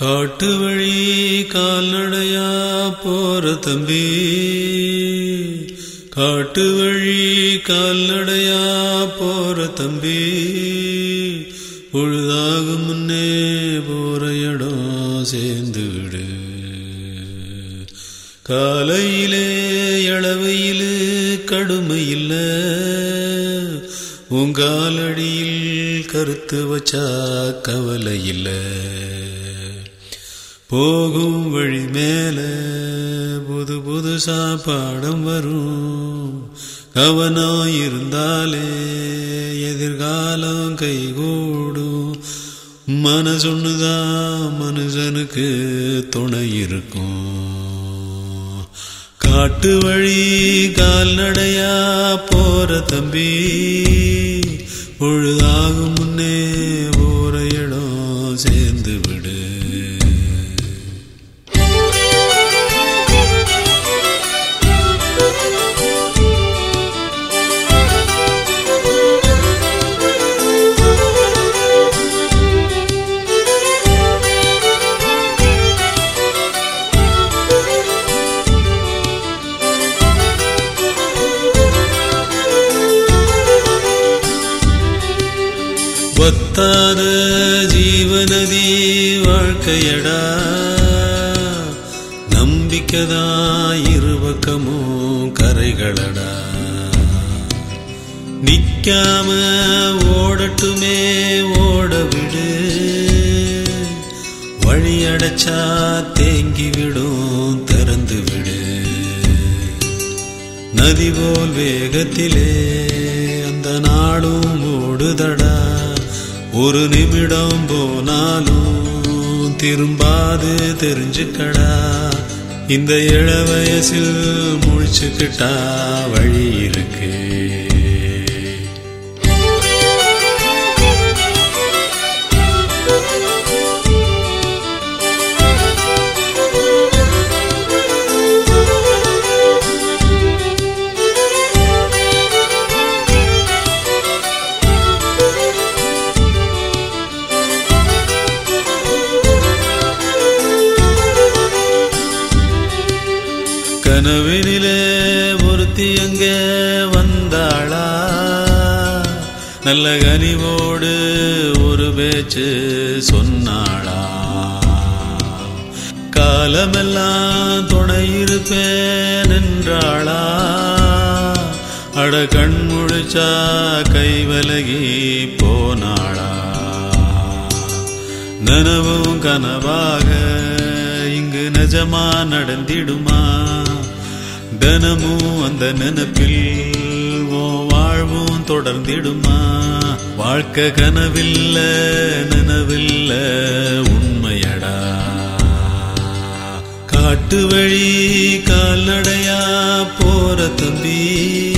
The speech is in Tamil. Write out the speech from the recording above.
காட்டு வழி கால்நடையா போற தம்பி, காட்டு வழி கால்நடையா போற தம்பி, பொழுதாகும் முன்னே போற இடம் சேர்ந்து விடு. காலையிலே இளவையிலு கடுமை இல்ல, உங்காலடியில் கருத்து வச்சா கவலை இல்ல. போகும் வழி மேல புது புதுசா பாடம் வரும், கவனம் இருந்தாலே எதிர்காலம் கைகூடும். மனசொன்னுதான் மனுஷனுக்கு துணை இருக்கும். காட்டு வழி கால்நடையா போற தம்பி, பொழுதாகும் முன்னே போற இடம் சேர்ந்து விடு. வத்தாத ஜீவநதி வாழ்க்கையடா, நம்பிக்கைதான் இருபக்கமும் கரைகளடா. நிக்காம ஓடட்டுமே ஓட விடு, வழி அடைச்சா தேங்கி விடும் திறந்து விடு. நதி போல் வேகத்திலே அந்த நாடும் ஓடுதடா, ஒரு நிமிடம் போனாலும் திரும்பாது தெரிஞ்சுக்கடா. இந்த இள வயசில் முழிச்சுக்கிட்டா வழி இருக்கு. கனவினிலே ஒருத்தி அங்க வந்தாளா, நல்ல கனிவோடு ஒரு பேச்சு சொன்னாளா. காலமெல்லாம் துணை இருப்பேன் என்றாளா, அட கண் முழிச்சா கை விலகி போனாளா. நனவும் கனவாக இங்கு நிஜமா நடந்திடுமா, தினமும் அந்த நினைப்பில் வாழ்வும் தொடர்ந்திடுமா. வாழ்க்கை கனவில்ல நினைவில்ல உண்மையடா. காட்டு வழி கால்நடையா போற தம்பி,